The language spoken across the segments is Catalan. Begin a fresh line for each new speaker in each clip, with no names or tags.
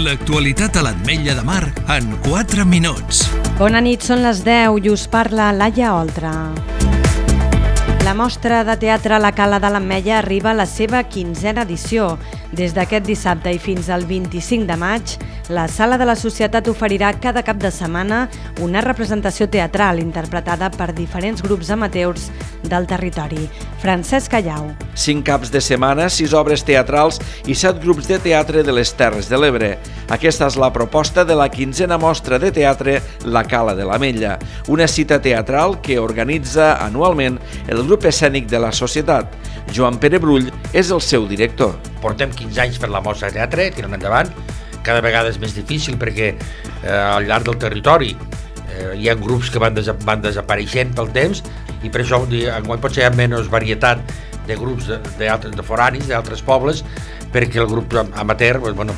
L'actualitat a l'Ametlla de Mar en 4 minuts.
Bona nit, són les 10 i us parla Laia Oltra. La mostra de teatre La Cala de l'Ametlla arriba a la seva 15a edició. Des d'aquest dissabte i fins al 25 de maig, la Sala de la Societat oferirà cada cap de setmana una representació teatral interpretada per diferents grups amateurs del territori. Francesc Callau.
5 caps de setmana, 6 obres teatrals i 7 grups de teatre de les Terres de l'Ebre. Aquesta és la proposta de la 15a mostra de teatre La Cala de l'Ametlla, una cita teatral que organitza anualment el grup escènic de la Societat. Joan Pere Brull és el seu director.
Portem 15 anys per la mostra de teatre, tirant endavant. Cada vegada és més difícil perquè al llarg del territori hi ha grups que van desapareixent pel temps i per això enguany potser hi ha menys varietat de grups de foranis, d'altres pobles, perquè el grup amateur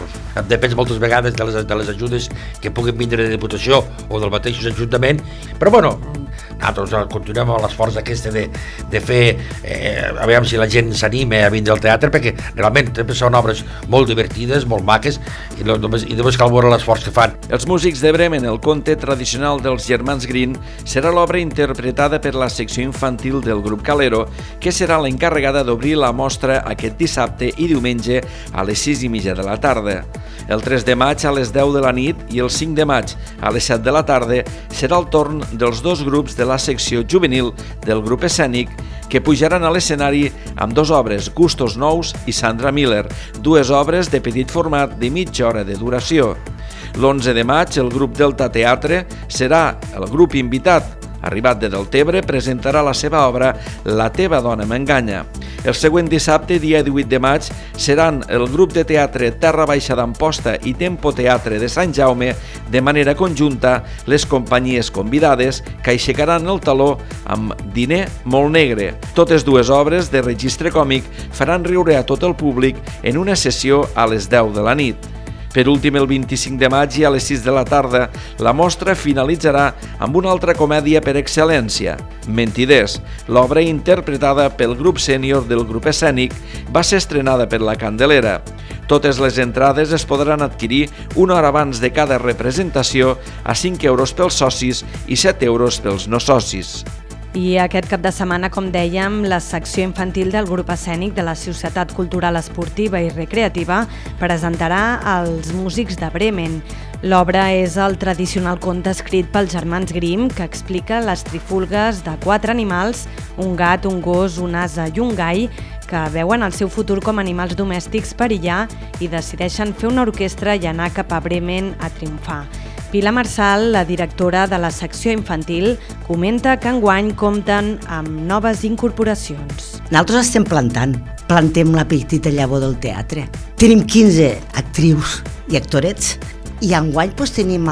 depèn moltes vegades de les ajudes que puguin vindre de Diputació o del mateix Ajuntament, però nosaltres continuem amb l'esforç aquest de fer, aviam si la gent s'anima a vindre al teatre, perquè realment són obres molt divertides, molt maques, i només cal veure l'esforç que fan.
Els músics de Bremen, el conte tradicional dels germans Grimm, serà l'obra interpretada per la secció infantil del grup Calero, que serà l'encarregada d'obrir la mostra aquest dissabte i diumenge a les 6:30 de la tarda. El 3 de maig a les 10 de la nit i el 5 de maig a les 7 de la tarda serà el torn dels dos grups de la secció juvenil del grup escènic que pujaran a l'escenari amb 2 obres, Gustos Nous i Sandra Miller, 2 obres de petit format de mitja hora de duració. L'11 de maig el grup Delta Teatre serà el grup invitat. Arribat de Deltebre, presentarà la seva obra La teva dona m'enganya. El següent dissabte, dia 18 de maig, seran el grup de teatre Terra Baixa d'Amposta i Tempo Teatre de Sant Jaume, de manera conjunta, les companyies convidades que aixecaran el taló amb Diner molt negre. Totes 2 obres de registre còmic faran riure a tot el públic en una sessió a les 10 de la nit. Per últim, el 25 de maig i a les 6 de la tarda, la mostra finalitzarà amb una altra comèdia per excel·lència, Mentiders. L'obra, interpretada pel grup sènior del grup escènic, va ser estrenada per la Candelera. Totes les entrades es podran adquirir una hora abans de cada representació a 5 euros pels socis i 7 euros pels no socis.
I aquest cap de setmana, com dèiem, la secció infantil del grup escènic de la Societat Cultural Esportiva i Recreativa presentarà els músics de Bremen. L'obra és el tradicional conte escrit pels germans Grimm que explica les trifulgues de 4 animals, un gat, un gos, un ase i un gall, que veuen el seu futur com animals domèstics perillar i decideixen fer una orquestra i anar cap a Bremen a triomfar. Pilar Marsal, la directora de la secció infantil, comenta que enguany compten amb noves incorporacions.
Nosaltres estem plantem la petita llavor del teatre. Tenim 15 actrius i actorets i enguany tenim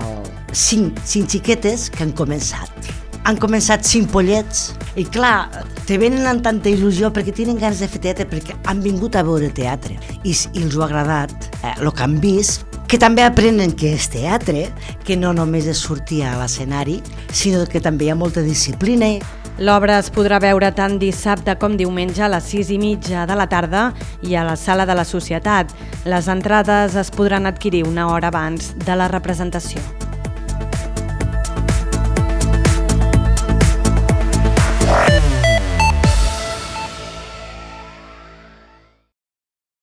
5 xiquetes que han començat. Han començat 5 pollets i clar, te venen amb tanta il·lusió perquè tenen ganes de fer teatre, perquè han vingut a veure teatre i els ho ha agradat el que han vist, que també aprenen que és teatre, que no només és sortir a l'escenari, sinó que també hi ha molta disciplina.
L'obra es podrà veure tant dissabte com diumenge a les 6:30 de la tarda i a la Sala de la Societat. Les entrades es podran adquirir una hora abans de la representació.